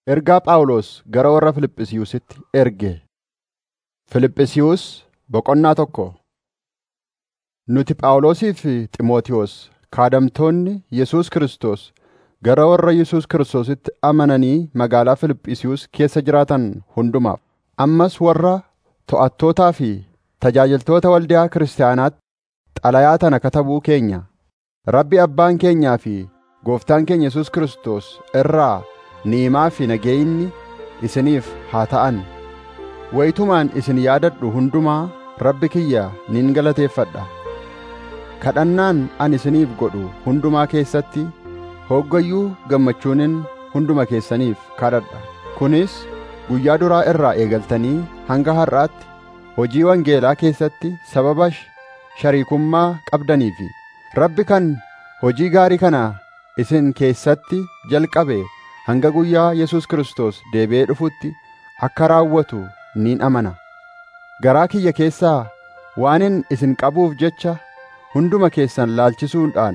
Ergaa Phaawulos gara warra Fiiliphisiyuusitti erge. Fiiliphisiyuus boqonnaa tokko. Nuti Phaawulosii fi Xiimotewos kaadamtoonni Yesuus Kiristoos gara warra Yesuus Kiristoositti amananii magaalaa Fiiliphisiyuus keessa jiraatan hundumaaf, ammas warra to'attootaa fi tajaajiltoota waldaa kiristaanaatti xalayaa tana katabuu keenya, Rabbi Abbaan keenyaa fi Gooftaan keenya Yesuus Kiristoos irraa ni'imaa fi nageenyi isiniif haa ta'an. Wayitumaan isin yaadadhu hundumaa Rabbi kiyya nin galateeffadha. Kadhannaan ani isiniif godhu hundumaa keessatti hoggayyuu gammachuunin hunduma keessaniif kadhadha. Kunis guyyaa duraa irraa eegaltanii hanga har'aatti hojii wangeelaa keessatti sababa shariikummaa qabdaniifi Rabbi kan hojii gaarii kana isin keessatti jalqabe hanga guyyaa Yesuus Kiristoos deebi'ee dhufutti akka raawwatu nin amana. Garaa kiyya keessaa waanin isin qabuuf jecha hunduma keessan laalchisuudhaan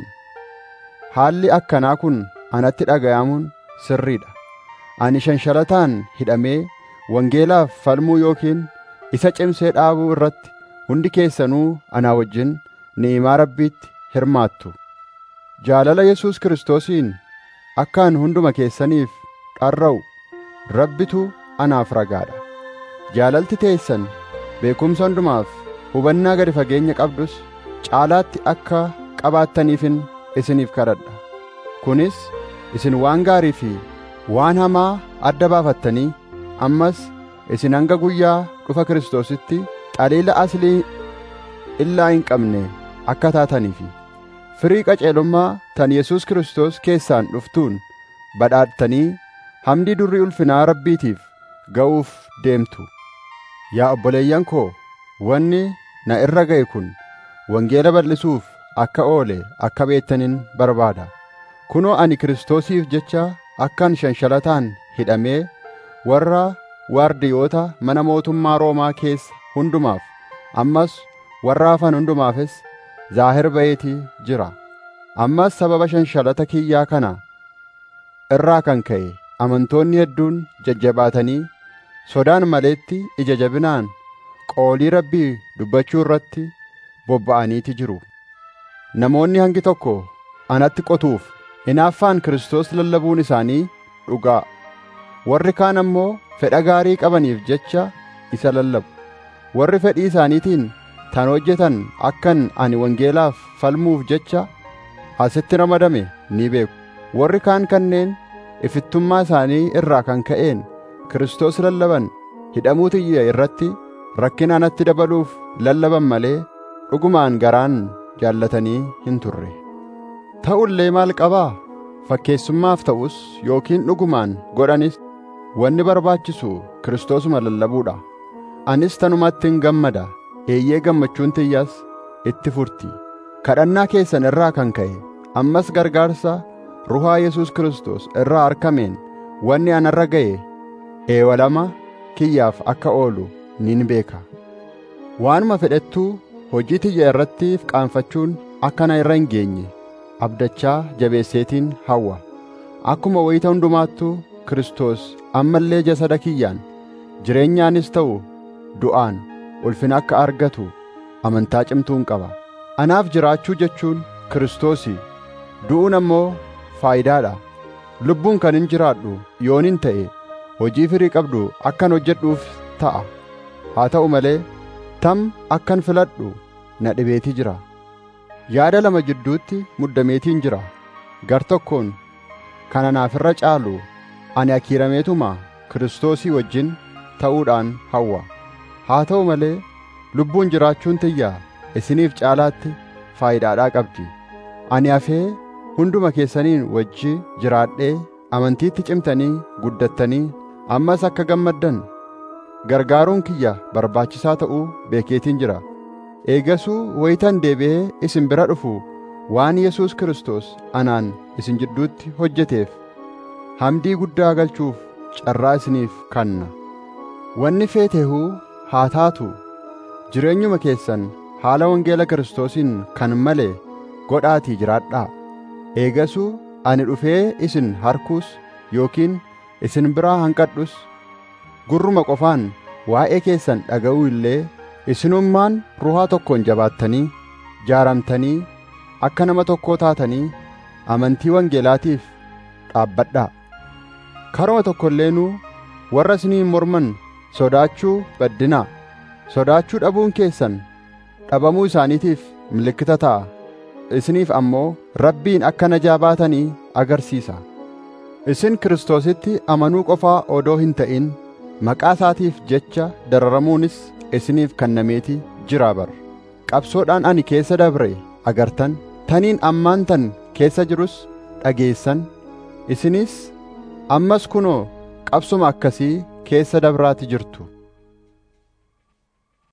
haalli akkanaa kun anatti dhagayamuun sirriidha. Ani shanshalataan hidhamee wangeelaaf falmuu yookiin isa cimsee dhaabuu irratti hundi keessanuu anaa wajjin ni'imaa Rabbiitti hirmaattu. Jaalala Yesuus Kiristoosiin akkaan hunduma keessaniif dharra'u Rabbitu anaaf ragaadha. Jaalalti teessan beekumsa hundumaaf hubannaa gadi fageenya qabdus caalaatti akka qabaattaniifin isiniif kadhadha. Kunis isin waan gaarii fi waan hamaa adda baafattanii ammas isin hanga guyyaa dhufa Kiristoositti xaliila aslii illaa hin qabne akka taataniifi firii qajeelummaa tan Yesuus Kiristoos keessaan dhuftuun badhaadhtanii hamdii durrii ulfinaa Rabbiitiif ga'uuf deemtu. Yaa obboleeyyan koo, wanni na irra ga'e kun wangeela bal'isuuf akka oole akka beektanin barbaada. Kunoo ani Kiristoosiif jecha akkan shanshalataan hidhamee warra waardiyoota mana mootummaa Roomaa keessa hundumaaf ammas warra hafan hundumaafis zaahir ba'eetii jira. Ammas sababa shanshalata kiyyaa kana irraa kan ka'e amantoonni hedduun jajjabaatanii sodaan maleetti ija jabinaan qoolii Rabbii dubbachuu irratti bobba'aniiti jiru. Namoonni hangi tokko anatti qotuuf hinaaffaan Kiristoos lallabuun isaanii dhugaa. Warri kaan ammoo fedha gaarii qabaniif jecha isa lallabu. Warri fedhii isaaniitiin tan hojjetan akkan ani wangeelaaf falmuuf jecha asitti ramadame ni beeku. Warri kaan kanneen ifittummaa isaanii irraa kan ka'een Kiristoos lallaban hidhamuu tiyya irratti rakkina anatti dabaluuf lallaban malee dhugumaan garaan jaallatanii hin turre. Ta'ullee maal qabaa? Fakkeessummaaf ta'us yookiin dhugumaan godhanis wanni barbaachisu Kiristoosuma lallabuudha. Anis tanumattin gammada. Eeyyee gammachuun tiyyaas itti furti. Kadhannaa keessan irraa kan ka'e ammas gargaarsa Ruhaa Yesuus Kiristoos irraa argameen wanni anarra ga'e eewalama kiyyaaf akka oolu nin beeka. Waanuma fedhettuu hojii tiyya irratti qaanfachuun akka na irra hin geenye abdachaa jabeesseetiin hawwa. Akkuma wayita hundumaattuu Kiristoos ammallee jasada kiyyaan jireenyaanis ta'u du'aan ulfina akka argatu amantaa cimtuun qaba. Anaaf jiraachuu jechuun Kiristoosi, du'uun ammoo faayidaadha. Lubbuun kan hin jiraadhu yoonin ta'e hojii firii qabdu akkan hojjedhuuf ta'a. Haa ta'u malee tam akkan filadhu na dhibeetii jira. Yaada lama jidduutti muddameetiin jira. Gar tokkoon kan anaaf irra caalu ani akiirameetuma Kiristoosii wajjin ta'uudhaan hawwa. Haa ta'u malee lubbuun jiraachuun tiyya isiniif caalaatti faayidaadhaa qabdi. Ani hafee hunduma keessaniin wajji jiraadhee amantiitti cimtanii guddattanii ammas akka gammaddan gargaaruun kiyya barbaachisaa ta'uu beekeetiin jira. Eegasuu wayitan deebi'ee isin bira dhufu waan Yesuus Kiristoos anaan isin jidduutti hojjeteef hamdii guddaa galchuuf carraa isiniif kanna. Wanni feetehuu haa taatu jireenyuma keessan haala wangeela Kiristoosiin kan malee godhaatii jiraadhaa. Eegasuu ani dhufee isin harkuus yookiin isin biraa hanqadhus gurruma qofaan waa'ee keessan dhaga'uu illee isinummaan ruhaa tokkoon jabaattanii jaaramtanii akka nama tokkoo taatanii amantii wangeelaatiif dhaabbadhaa. Karuma tokko illeenuu warra isiniin morman sodaachuu baddinaa. Sodaachuu dhabuun keessan dhabamuu isaaniitiif milikkita ta'a. Isiniif ammoo Rabbiin akka najaa baatanii agarsiisa. Isin Kiristoositti amanuu qofaa odoo hin ta'in maqaa isaatiif jecha dararamuunis isiniif kennameeti jiraa bara. Qabsoodhaan ani keessa dabre agartan, taniin ammaan tan keessa jirus dhageessan, isinis ammas kunoo qabsuma akkasii keessa dabraati jirtu.